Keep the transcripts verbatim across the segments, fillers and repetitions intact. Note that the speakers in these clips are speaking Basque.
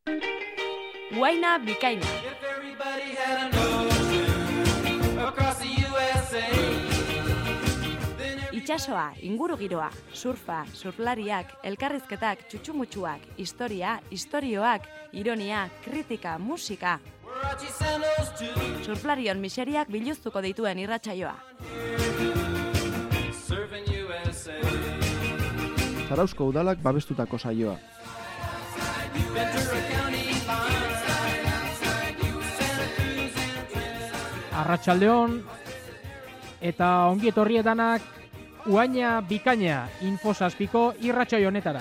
Guaina bikaina. Itxasoa, ingurugiroa, surfa, surflariak, elkarrizketak, txutxumutxuak, historia, istorioak, ironia, kritika, musika. Surflarion miseriak biluztuko dituen irratsaioa. Zarauzko udalak babestutako saioa. Arratsaldeon eta ongi etorrietanak Guaina bikaina infosazpiko irratsaio honetara.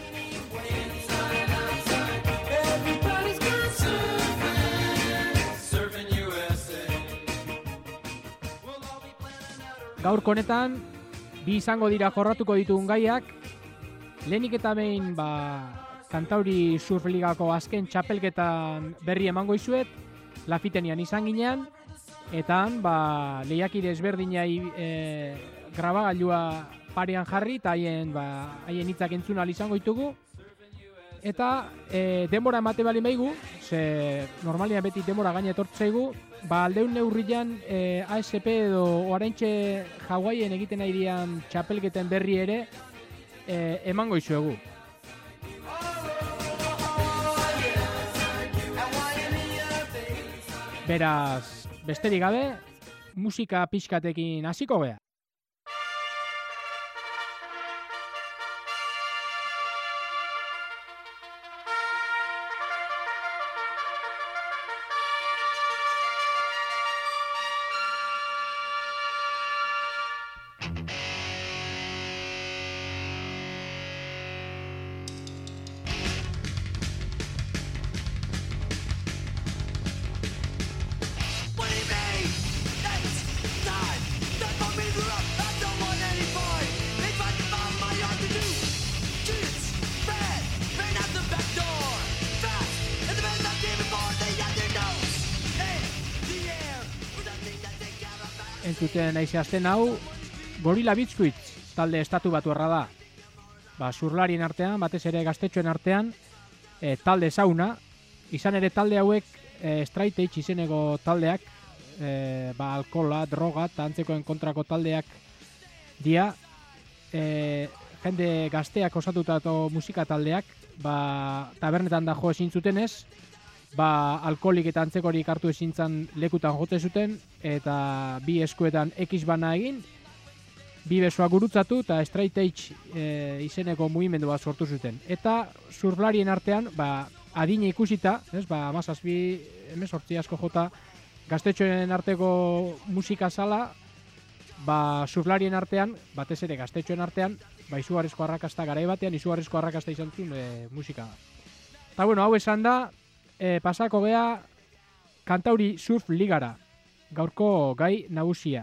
Gaurko honetan bi izango dira jorratuko ditugun gaiak. Lehenik eta behin ba, Kantauri Surfligako azken txapelketan berri emango izuet, Lafitenian izan ginean, eta han ba, lehiakide ezberdinai e, grabagailua parean jarri eta haien ba, haien hitzak entzun ahal izango ditugu. Eta e, denbora emate bali maigu, ze normalian beti denbora gaina etortzaigu, ba aldeun neurrian e, A S P edo oraintxe Hawaien egiten nahi dian txapelketen berri ere e, emango izuegu. Beraz, besterik gabe, musika pixkatekin hasiko gea. Entzuten naiz hasten hau, Gorilla Biscuits talde estatu batuarra da. Ba, surlarien artean, batez ere gaztetxoen artean, e, talde zauna. Izan ere talde hauek e, Straight Edge izeneko taldeak, e, ba, alkohola, droga eta antzekoen kontrako taldeak dia. E, jende gazteak osatutako musika taldeak, ba, tabernetan da jo ezin zutenez, ba, alkoholik eta antzekorik hartu ezintzan lekutan jote zuten, eta bi eskuetan X bana egin, bi besoak gurutzatu eta Straight Edge e, izeneko mugimendu bat sortu zuten. Eta surflarien artean, ba, adina ikusita, ez, ba, amazazpi, hemezortzi asko jota, gaztetxoen arteko musika sala, ba, surflarien artean, batez ere gaztetxoen artean, ba, izugarrizko arrakasta garai batean, izugarrizko arrakasta izan zuen e, musika. Eta bueno, hau esan da, E, pasako gea Kantauri Surf Ligara, gaurko gai nagusia.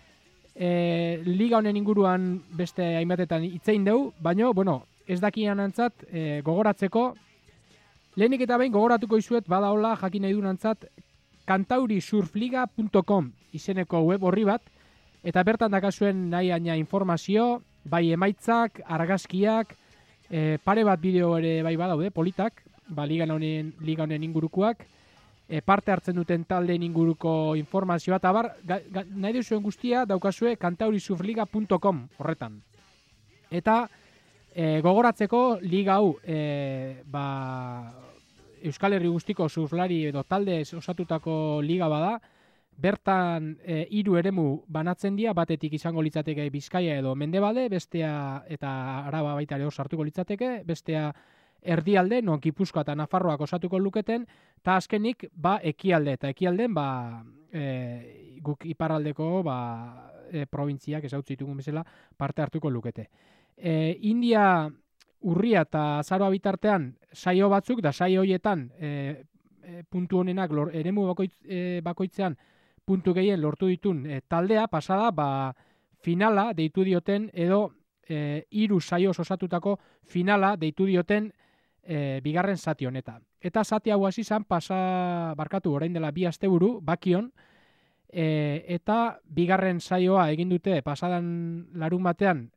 E, Liga honen inguruan beste hainbatetan hitzein dugu, baina, bueno, ez dakian antzat e, gogoratzeko, lehenik eta behin gogoratuko izuet bada hola jakin nahi dunantzat kantauri surfliga punto com izeneko web horri bat, eta bertan dakazuen nahi aina informazio, bai emaitzak, argazkiak, e, pare bat bideo ere bai badaude, politak, ba, liga honen, liga honen ingurukoak, e, parte hartzen duten taldeen inguruko informazioa, eta bar, ga, ga, nahi duzuen guztia daukazue kantauri surfliga punto com horretan. Eta e, gogoratzeko liga hau e, ba, Euskal Herri guztiko surflari edo talde osatutako liga bada, bertan e, hiru eremu banatzen dira, batetik izango litzateke Bizkaia edo Mendebalde, bestea eta Araba baita ere hor sartuko litzateke, bestea erdialde, non Gipuzkoa eta Nafarroak osatuko luketen, eta azkenik, ba, ekialde, eta ekialden, ba, e, guk iparraldeko, ba, e, probintziak ezautzi ditugun bezala parte hartuko lukete. E, India urria eta azaroa bitartean saio batzuk, da saio hoietan e, e, puntu honenak lor, eremu bakoitz, e, bakoitzean puntu gehien lortu ditun e, taldea, pasada, ba, finala deitu dioten, edo e, hiru saioz osatutako finala deitu dioten e, bigarren zati honetan. Eta zati hau hasi izan pasa barkatu orain dela bi asteburu Bakion, e, eta bigarren saioa egin dute pasadan larun batean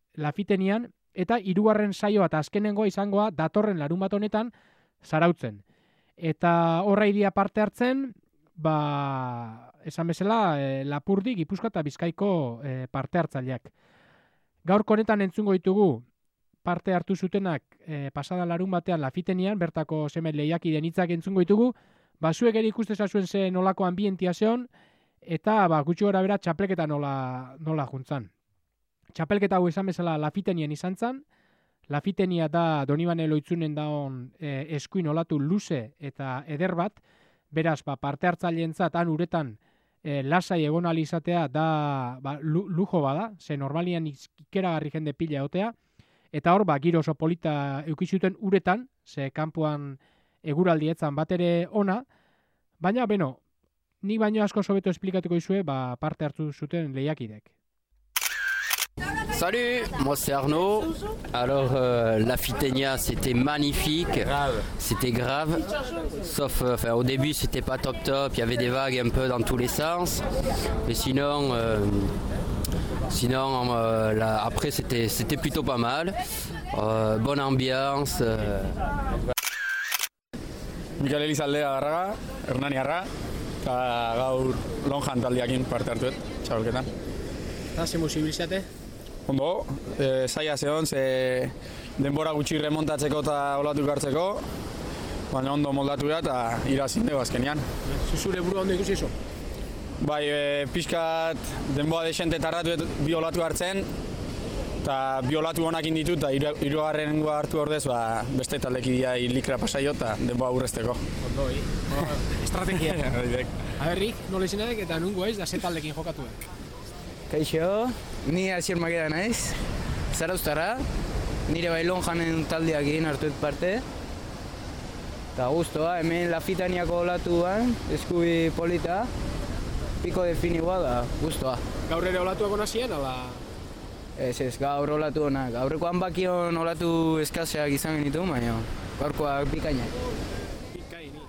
Lafitenian, eta hirugarren saioa eta azkenengoa izangoa datorren larun bat honetan Zarautzen. Eta horra iria parte hartzen, ba, esan bezala, e, Lapurdi, Gipuzkoa eta Bizkaiko e, parte hartzaileak. Gaurko honetan entzungo ditugu parte hartu zutenak e, pasada larun batean Lafitenian, bertako zemen lehiakideen hitzak entzungo ditugu, ba, zuek ere ikusteza zuen zen nolako ambientia zeon, eta ba, gutxi gora bera txapelketa nola, nola juntzan. Txapelketa hau esan bezala Lafitenien izan zan, Lafitenia da Donibane Loitzunen daon e, eskuin olatu luze eta eder bat, beraz ba, parte hartzaileentzat han uretan e, lasai egon ahal izatea da ba, lujo bada, ze normalian ikeragarri jende pila egotea, eta hor ba, giro oso polita eukizuten uretan, ze kanpoan eguraldietzan bat ere ona, baina, beno, ni baino asko sobeto esplikatuko izue ba, parte hartu zuten lehiakidek. Salut, moi c'est Arnaud. Alors euh, Lafitenia c'était magnifique, c'était grave, sauf euh, enfin, au début c'était pas top top, il y avait des vagues un peu dans tous les sens, mais sinon, euh, sinon euh, là, après c'était c'était plutôt pas mal, euh, bonne ambiance. Euh... Mikel Elizalde Agarraga, Hernani Arra, eta gaur lonjan taldeakin parte hartuet, txabalketan. Eta ze musibilizate? Ondo, e, zaila zehon, ze denbora gutxi remontatzeko eta olatu hartzeko, baina ondo moldatu da eta irazin dugu azkenean. Zuzure burua ondo ikusi iso? Bai, e, pixkat denbora desente tarratu bi olatu hartzen, eta bi olatu honakin ditu eta hirugarren hartu ordez ba, beste taldekidia likra pasaio eta denbora aurrezteko. Ondo, hi? Estrategia. Aberrik, nola izinadek eta nungo ez da ze taldekin jokatu. Kaixo, ni Asier Makeda naiz, Zarauztarra, nire bai lonjanen taldeakin hartuet parte. Eta guztua, hemen Lafitaniako olatuan, eskubi polita, piko definigua da, guztua. Gaur ere olatuak onazien, ala? Ez ez, gaur olatu honak. Aurrekoan bakion olatu eskaseak izan genitu, baina gaurkoak bikainak. Bikaini.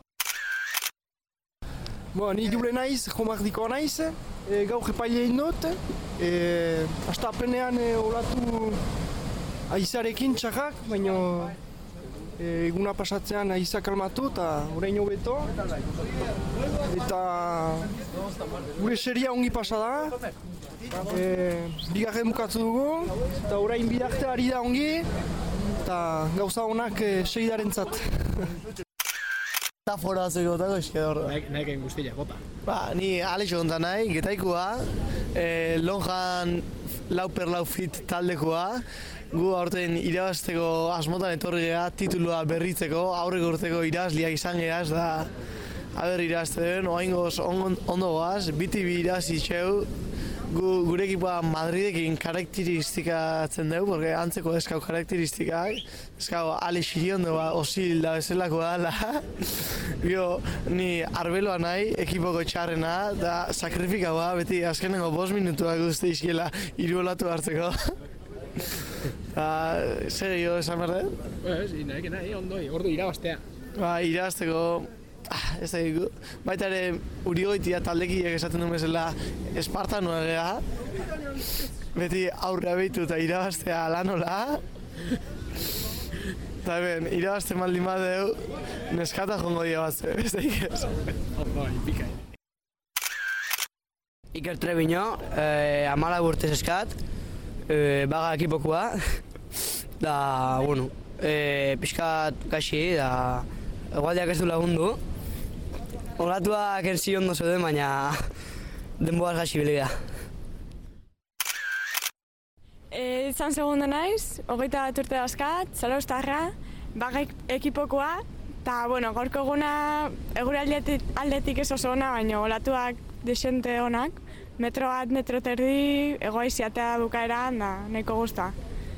Bo, ni jure naiz, jomardiko naiz, e, gaur epaile indot, e, astapenean e, olatu aizarekin txarrak, baina e, eguna pasatzean aiza kalmatu eta orain hobeto. Eta gure seria ongi pasa da, e, bigarren bukatu dugu, eta orain bidarte ari da ongi, eta gauza honak e, segidarentzat. Eta fora zeko dago eskedor. Naik egin guztia, bota. Ba, ni Alexo konta nahi, getaikua, e, lonjan lau per lau fit taldekoa, gu aurten irabazteko asmotan etorri geha, titulua berritzeko, aurreko urteko irazliak izan geaz, da aber irazte den, oaingoz ondo goaz, biti bi irazi txeu, gu, gure ekipoa Madridekin karakteristikatzen dugu, porque antzeko eskau karakteristikak, eskau Alex Iriondo ba, osil da bezalako dala, bio, ni arbeloa nahi, ekipoko txarrena, da sakrifikaua, beti azkenengo bost minutuak uste izkiela iruolatu hartzeko. Eta, zer gehiago esan behar dut? Ez, nahi, nahi, ondoi, ordu irabaztea. Ba, irabazteko, ah, ez da diku. Baita ere, Urigoitia taldekiek esaten duen bezala espartanua geha. Beti aurrea behitu eta irabaztea lanola. Eta ben, irabazte maldin badeu, neskata jongo dira batze, ez da ikez. Ondoi, pikai. Iker Trebiño, eh, amala urtez eskat, eh, baga ekipokoa, da, bueno, eh, pixkat gaxi, da, egualdiak ez du lagundu. Olatuak enzi ondo zeuden, baina denboaz gaxi bilidea. E, izan segunda naiz, hogeita bat urte dazkat, Zarauztarra, baga ekipokoa, eta, bueno, gaurko eguna eguraldi aldetik ez oso ona, baina olatuak desente onak, metro bat, metro terdi, egoaiziatea bukaeran, da, nahiko guzta.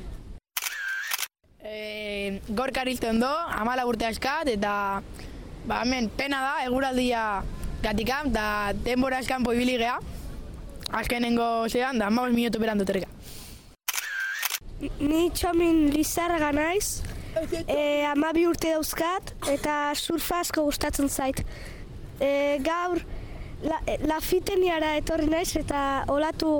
E, Gorka Ariztondo, amala urte askat, eta ba, hemen pena da, eguraldia gatikam, eta denbora eskampo ibili geha. Azkenengo zean, da, hamabost minutu berandu terreka. Ni Txomin Lizarraga naiz, e, hamabi urte dauzkat, eta surfa asko gustatzen zait. E, gaur, la, Lafiteniara etorri naiz, eta olatu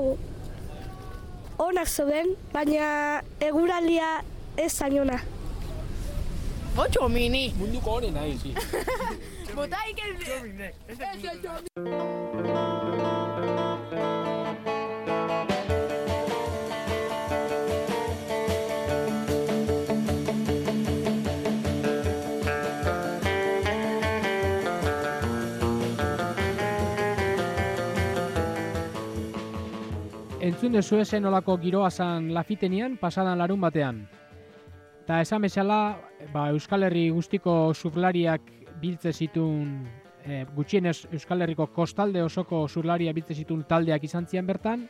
onak zeuden, baina eguraldia ez zainona. Otxo mini. Munduko honen nahi, zi. Botaik ez... Txominek. Ez ez txominek. Entzun dezu esen olako giroa zan Lafitenian, pasadan larun batean. Eta esan bezala, ba, Euskal Herri guztiko surflariak biltze zituen, e, gutxienez Euskal Herriko kostalde osoko surflaria biltze zituen taldeak izan zian bertan.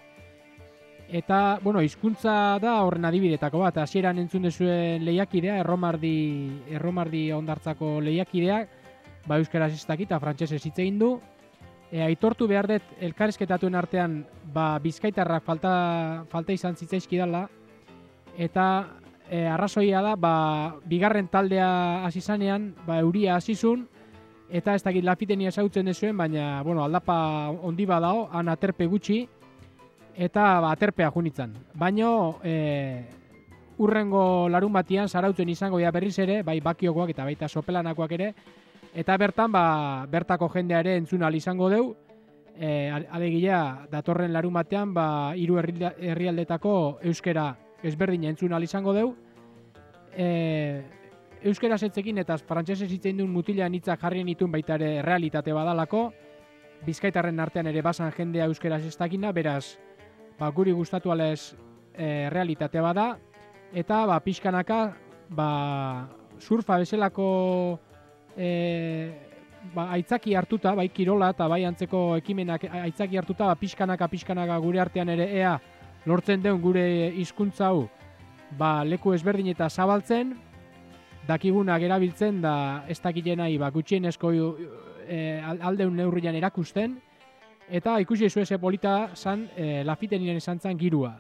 Eta, bueno, hizkuntza da horren adibidetako bat, hasieran entzun dezuen lehiakidea, erromardi, erromardi ondartzako lehiakidea, ba, euskaraz ez dakit eta frantsesez hitz egin du. E, aitortu behar dut elkarrizketatuen artean ba, bizkaitarrak falta, falta izan zitzaizkidala eta e, arrazoia da ba, bigarren taldea hasi zanean ba, euria hasizun eta ez dakit Lafitenia ezagutzen dezuen, baina bueno, aldapa ondi badao, han aterpe gutxi eta ba, aterpea junitzen. Baina e, urrengo larun batian zarautzen izango dira berriz ere, bai bakiokoak eta baita sopelanakoak ere. Eta bertan, ba, bertako jendea ere entzun ahal izango deu. E, alegia, datorren larun batean, ba, hiru herrialdetako euskera ezberdina entzun ahal izango deu. E, euskera setzekin eta frantsesez hitz egin duen mutilean hitzak jarrien itun baita ere realitate badalako. Bizkaitarren artean ere basan jendea euskera ez dakina, beraz, ba, guri gustatu alez e, realitate bada. Eta, ba, pixkanaka, ba, surfa bezalako E, ba, aitzaki hartuta, bai kirola eta bai antzeko ekimenak aitzaki hartuta, ba, pixkanaka pixkanaka gure artean ere ea lortzen deun gure hizkuntza hau ba, leku ezberdin eta zabaltzen, dakigunak erabiltzen da ez dakilenai ba, gutxienezko e, aldeun neurrian erakusten, eta ikusi zu eze polita zan e, Lafitenien esan zan girua.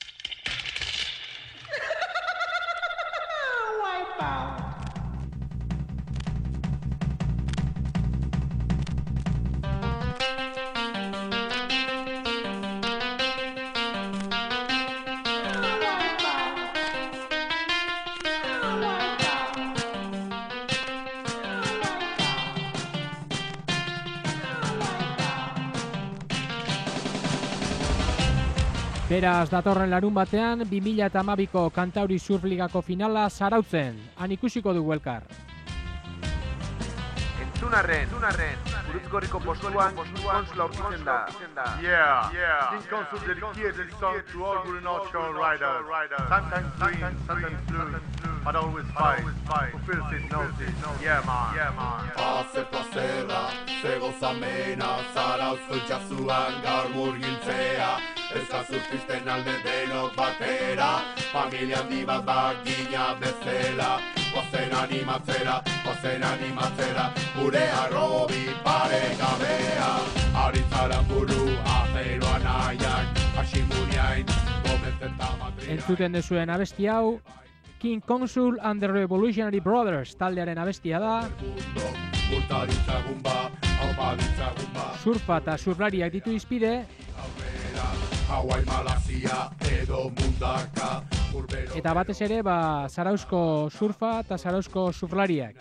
Beraz, datorren larun batean, bi mila hamabiko Kantauri Surfligako finala zarautzen. Han ikusiko dugu elkar. Entzunarren, entzunarren, Burutzgorriko postuan, konsula aurkitzen da. Yeah, yeah. King Consul dedicates this song to all good North Shore riders. Sometimes green, sometimes blue, but always fight. Fulfills his notice. Yeah, man. Yeah, man. Pase plazera, ze gozamena, Zarauzko itxasuan gaur murgiltzea. Ezka surfisten alde denok batera, familia handi bat bagina bezala. Ozen animatzera, ozen animatzera, gure arrobi paregabea. Aritzaren buru azeroan aiak, Hashimuriain, gometzen ta Madrid. Entzuten dezuen abesti hau, King Consul and the Revolutionary Brothers taldearen abestia da. Surfa eta surflariak ditu izpide. Hawaii, Malazia, edo mundaka. Eta batez ere, ba, Zarauzko surfa eta Zarauzko surflariak.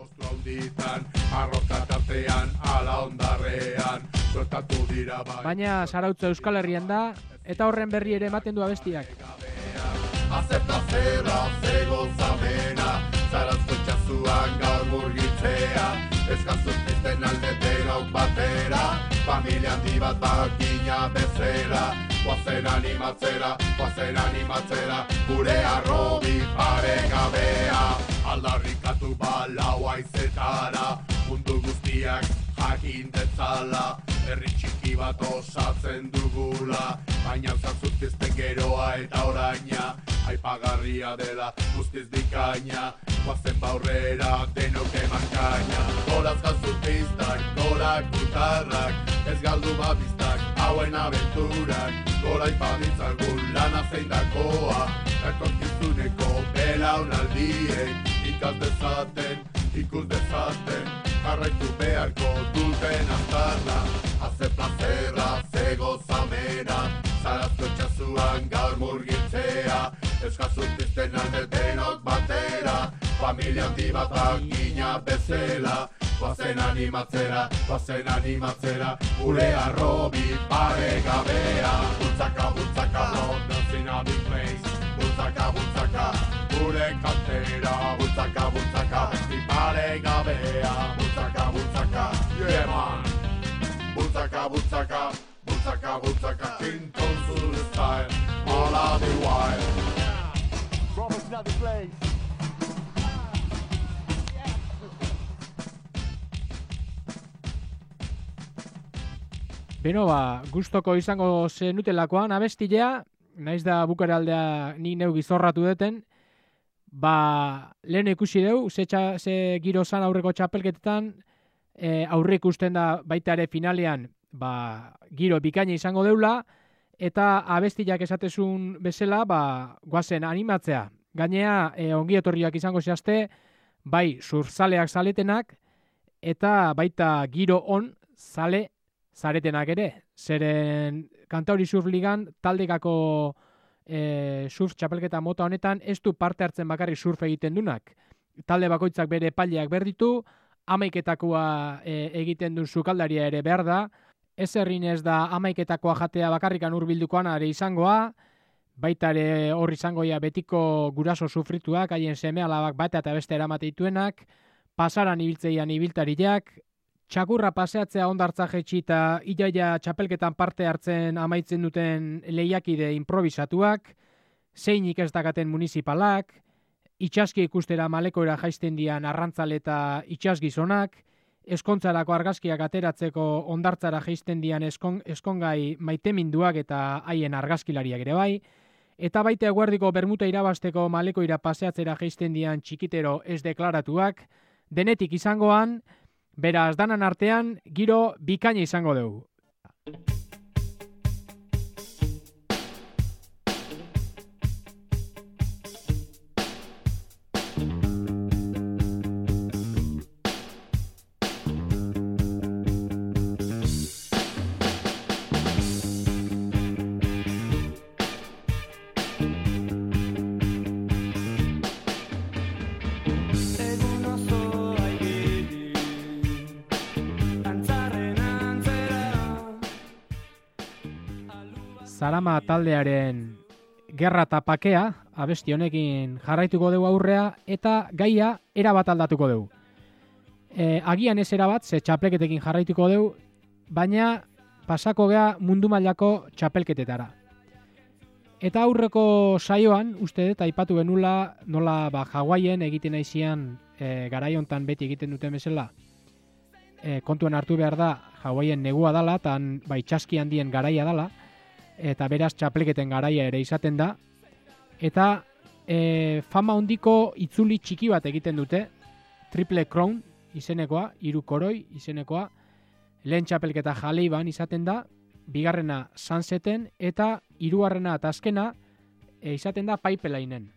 Baina Zarautza Euskal Herrian da, eta horren berri ere ematen du abestiak. Azeptazera, zego zamena, Zarauzko itxasuan gaur murgitzea. Eskazurtisten alde denok batera, familia handi bat bakina bezala. Oazen animatzera, oazen animatzera, gure arrobi paregabea. Aldarrikatu balau aizetara, mundu guztiak jakin detzala. Herri txiki bat osatzen dugula, baina zazurtizten geroa eta oraina. Aipagarria dela guztiz bikaina, oazen baurrera denok eman kaina. Goraz zazurtiztak, gorak gutarrak, ez galdu babiztak, hauen abenturak. Gora ipaditzagun lana zeindakoa, etorkizuneko belaunaldiek. Ikas dezaten, ikus dezaten, jarraitu beharko duten aztarna. Haze plazerra, ze gozamena, Zarauzko itxasuan gaur murgitzea. Eskazurtizten alde denok batera, familia handi bat bakina bezela. Guazen animatzera, guazen animatzera, gure arrobi paregabea. Bultzaka, bultzaka, London's in a big place. Bultzaka, bultzaka, gure kantera. Bultzaka, bultzaka, besti paregabea. Bultzaka, bultzaka, yeah man. Bultzaka, bultzaka, bultzaka, bultzaka, King Kong Zulu style, all of the while. Robert's not the place. Beno, ba, gustoko izango zenutelakoan abestilea, naiz da bukaraldea ni neu gizorratu deten, ba, lehen ikusi deu, ze, txa, ze giro zan aurreko txapelketetan, e, aurre ikusten da baita ere finalean, ba, giro bikaina izango deula, eta abestiak esatezun bezala, ba, guazen animatzea. Gainea, e, ongi etorriak izango zehazte, bai, surzaleak zaletenak, eta baita giro on zale zaretenak ere. Zeren Kantauri Surf Ligan taldekako e, surf txapelketa mota honetan ez du parte hartzen bakarrik surf egiten dunak. Talde bakoitzak bere epaileak berditu, hamaiketakoa e, egiten duen sukaldaria ere behar da, ez errin ez da hamaiketakoa jatea bakarrikan hurbildukoan ere izangoa, baita ere hor izangoia betiko guraso sufrituak, haien seme alabak bate eta beste eramate dituenak, pasaran ibiltzeian ibiltariak, txakurra paseatzea ondartza jetxi eta iaia txapelketan parte hartzen amaitzen duten lehiakide improvisatuak, zeinik ez dakaten municipalak, itxaski ikustera malekoera jaisten dian arrantzale eta itxasgizonak, eskontzarako argazkiak ateratzeko ondartzara jaisten dian eskon, eskongai maiteminduak eta haien argazkilariak ere bai, eta baita eguerdiko bermuta irabasteko malekoira paseatzera jaisten dian txikitero ez deklaratuak, denetik izangoan, beraz danan artean giro bikaina izango dugu. Zarama taldearen gerra eta pakea, abesti honekin jarraituko dugu aurrea, eta gaia erabat aldatuko dugu. E, agian ez erabat, ze txapelketekin jarraituko dugu, baina pasako gea mundu mailako txapelketetara. Eta aurreko saioan, uste dut, aipatu genula, nola ba, Hawaien egiten aizian e, garaiontan beti egiten duten bezala, e, kontuen hartu behar da, Hawaien negua dala, eta ba, itxaski handien garaia dala, eta beraz txapelketen garaia ere izaten da, eta e, fama hondiko itzuli txiki bat egiten dute, Triple Crown izenekoa, hiru koroi izenekoa, lehen txapelketa Jaleiban izaten da, bigarrena Sunseten, eta hirugarrena eta azkena e, izaten da Pipelinen.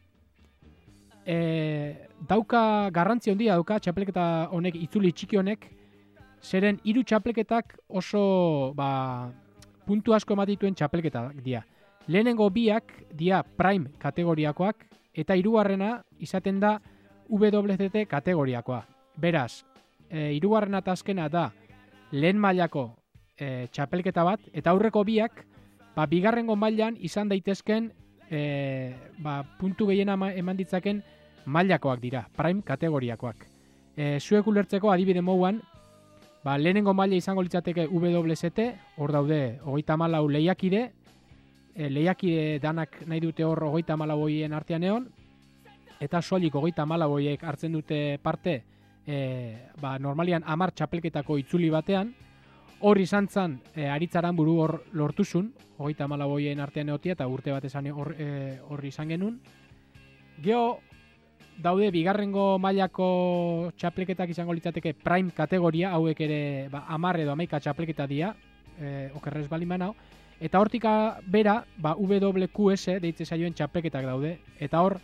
E, dauka garrantzi handia dauka txapelketa honek, itzuli txiki honek, zeren hiru txapelketak oso ba, puntu asko ematituen txapelketak dira. Lehenengo biak dira Prime kategoriakoak eta hirugarrena izaten da W Z T kategoriakoa. Beraz, e, hirugarrena eta azkena da lehen mailako e, txapelketa bat, eta aurreko biak ba, bigarrengo mailan izan daitezken e, ba, puntu gehiena eman ditzaken mailakoak dira, Prime kategoriakoak. E, zuek ulertzeko adibide moduan, ba, lehenengo maila izango litzateke W Z T, hor daude hogeita hamalau lehiakide, e, lehiakide danak nahi dute hor hogeita hamalau hoien artean egon, eta soilik hogeita hamalau hoiek hartzen dute parte, e, ba, normalian hamar txapelketako itzuli batean, hor izan zan, e, aritzaran buru hor lortuzun, hogeita hamalau hoien artean egotia, eta urte bat esan hor, e, hor izan genuen. Geo, daude bigarrengo mailako txapelketak izango litzateke Prime kategoria, hauek ere ba, hamar edo hamaika txapelketa dira, e, okerrez bali manau, eta hortika bera ba, W Q S deitze zaioen txapelketak daude, eta hor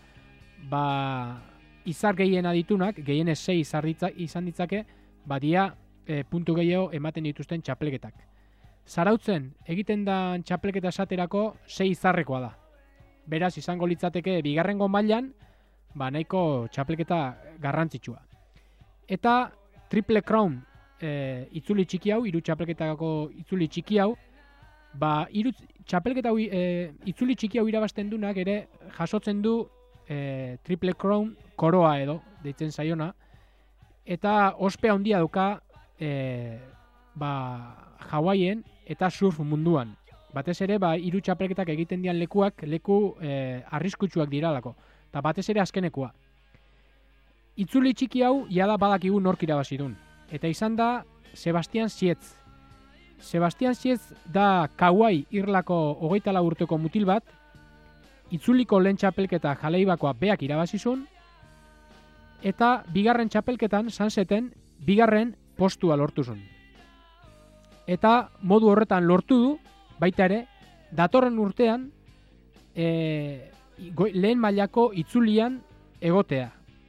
ba, izar gehien aditunak, gehienez sei izar ditza, izan ditzake, ba, dia e, puntu gehiago ematen dituzten txapelketak. Zarautzen egiten da txapelketa esaterako sei izarrekoa da. Beraz, izango litzateke bigarrengo mailan, ba, nahiko txapelketa garrantzitsua. Eta Triple Crown e, itzuli txiki hau, hiru txapelketako itzuli txiki hau, ba, hiru txapelketa hau, e, itzuli txiki hau irabazten dunak ere jasotzen du e, Triple Crown koroa edo, deitzen zaiona, eta ospe handia duka e, ba, Hawaien eta surf munduan. Batez ere, ba, hiru txapelketak egiten dian lekuak, leku e, arriskutsuak diralako, eta batez ere azkenekua. Itzuli txiki hau, jada badakigu nork irabazidun. Eta izan da Sebastian Sietz. Sebastian Sietz da Kauai irlako hogeita lau urteko mutil bat, itzuliko lehen txapelketa jaleibakoa beak irabazizun, eta bigarren txapelketan, Sunseten, bigarren postua lortuzun. Eta modu horretan lortu du, baita ere, datorren urtean e, go, lehen mailako itzulian egotea.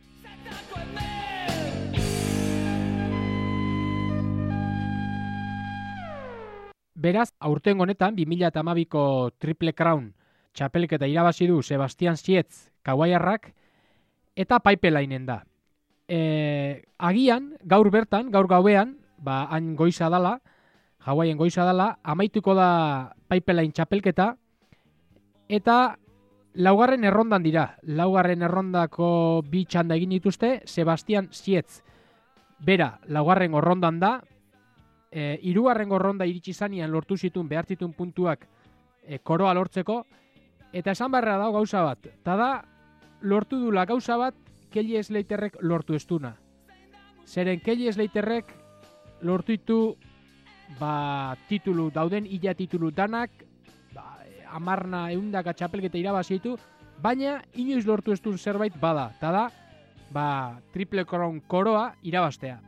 Beraz, aurten honetan, bi mila hamabiko Triple Crown txapelketa irabazi du Sebastian Sietz Kauaiarrak, eta Pipelinen da. E, agian, gaur bertan, gaur gauean, ba, hain goiza dala, Hawaien goiza dala, amaituko da Pipeline txapelketa, eta laugarren errondan dira. Laugarren errondako bi txanda egin dituzte, Sebastian Sietz. Bera, laugarren errondan da, e, hirugarren erronda iritsi zanean lortu zituen behar zituen puntuak e, koroa lortzeko, eta esan barra dago gauza bat. Eta da, lortu dula gauza bat, Kelly Slaterrek lortu estuna. Zeren Kelly Slaterrek lortu ditu ba, titulu, dauden ila titulu danak, ba, amarna eundaka txapelketa irabazitu, baina inoiz lortu estun zerbait bada, eta da, ba, Triple Crown koroa irabaztea.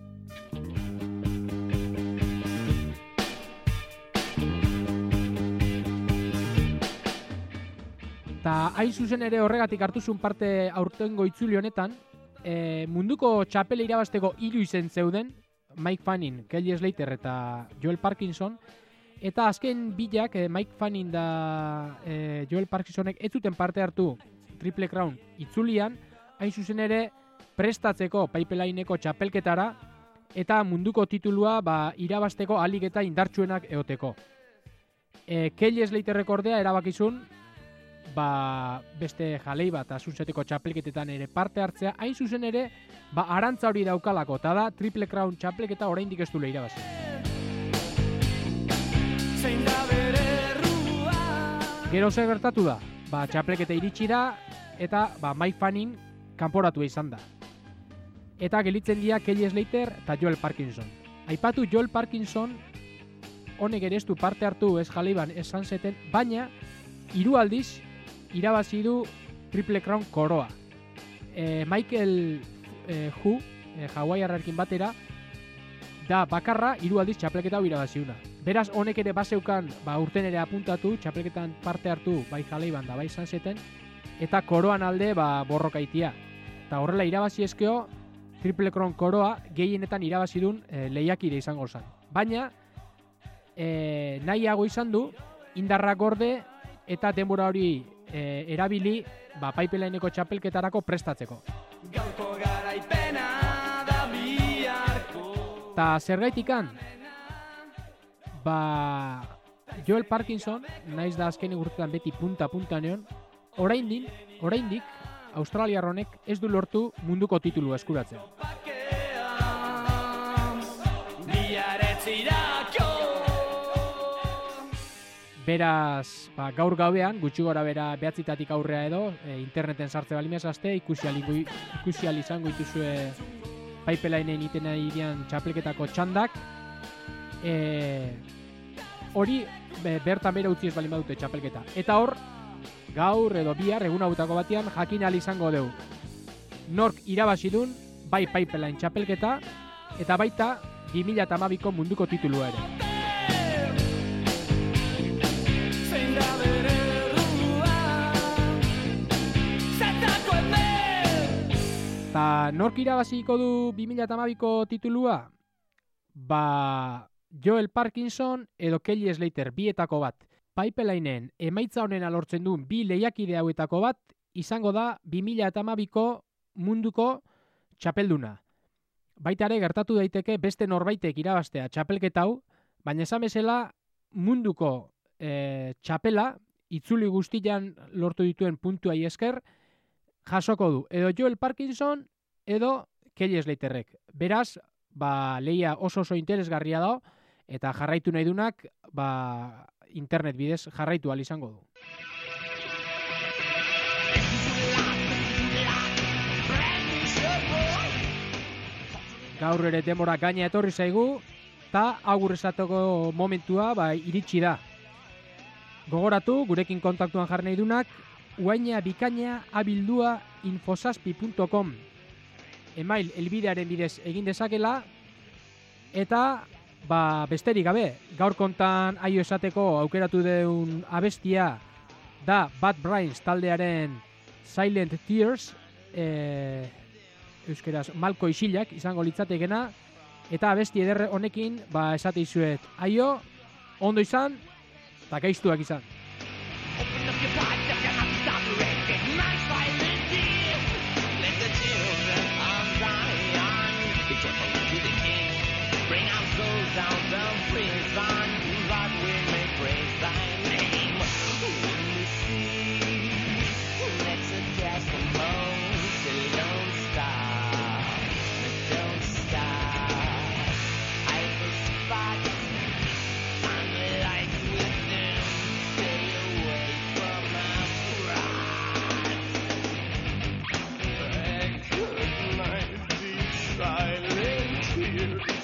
Eta hain zuzen ere horregatik hartuzun parte aurtengo itzuli honetan, e, munduko txapela irabazteko hiru izen zeuden, Mike Fanning, Kelly Slater eta Joel Parkinson, eta azken bilak eh, Mike Fanning da eh, Joel Parkinsonek ez zuten parte hartu Triple Crown itzulian, hain zuzen ere prestatzeko Pipelineko txapelketara eta munduko titulua ba, irabazteko ahalik eta indartsuenak egoteko. E, Kelly Slaterrek ordea erabakizun ba, beste jalei bat asunzeteko txapelketetan ere parte hartzea, hain zuzen ere ba, arantza hori daukalako, eta da Triple Crown txapelketa oraindik ez du irabazi. Gero zer gertatu da? Ba, txapelketa iritsi da, eta ba, Mike Fanning kanporatu izan da. Eta gelitzen dira Kelly Slater eta Joel Parkinson. Aipatu Joel Parkinson, honek ere ez du parte hartu ez jaleiban ez Sunseten, baina hiru aldiz irabazi du Triple Crown koroa. E, Michael e, Hu, e, Hawaiiarrekin batera, da bakarra hiru aldiz txapelketa hau irabaziuna. Beraz, honek ere baseukan ba, urten ere apuntatu, txapelketan parte hartu bai jaleiban da bai Sunseten, eta koroan alde ba, borrokaitia. Eta horrela irabazi ezkeo, Triple Crown koroa gehienetan irabazidun e, lehiakide izango zen. Baina, e, nahiago izan du, indarrak gorde eta denbora hori e, erabili ba, Pipelineko txapelketarako prestatzeko. Ta zergaitikan, ba, Joel Parkinson, naiz da azken urtetan beti punta-punta neon, oraindik, oraindik, australiarronek ez du lortu munduko titulu eskuratzea. Beraz, ba, gaur gauean, gutxi gora bera behatzitatik aurrea edo, e, interneten sartze balimezazte, ikusial, ikusial izango dituzue Pipelinen iten nahi dian txapelketako txandak. E, hori be, bertan bera utzi ez balin badute txapelketa. Eta hor, gaur edo bihar, egun hautako batean, jakin ahal izango dugu. Nork irabazidun, bai Pipeline txapelketa, eta baita bi mila hamabiko munduko titulua ere. Eta nork irabaziko du bi mila hamabiko titulua? Ba, Joel Parkinson edo Kelly Slater bietako bat. Pipelinen emaitza honena lortzen duen bi lehiakide hauetako bat izango da bi mila hamabiko munduko txapelduna. Baita ere gertatu daiteke beste norbaitek irabaztea txapelketa hau, baina esan bezala munduko e, txapela itzuli guztian lortu dituen puntuai esker jasoko du. Edo Joel Parkinson edo Kelly Slaterrek. Beraz, ba, lehia oso oso interesgarria da eta jarraitu nahi dunak ba, internet bidez jarraitu ahal izango du. Gaur ere denbora gaina etorri zaigu, eta agur esateko momentua ba, iritsi da. Gogoratu, gurekin kontaktuan jarri nahi dunak, uaina bikaina abildua infosaspi puntu com email elbidearen bidez egin dezakela, eta ba, besterik gabe, gaur kontan aio esateko aukeratu deun abestia da Bad Brains taldearen Silent Tears, e, euskeraz malko isilak izango litzatekena, eta abesti ederre honekin ba, esate izuet aio, ondo izan, eta gaiztuak izan. Silent tears.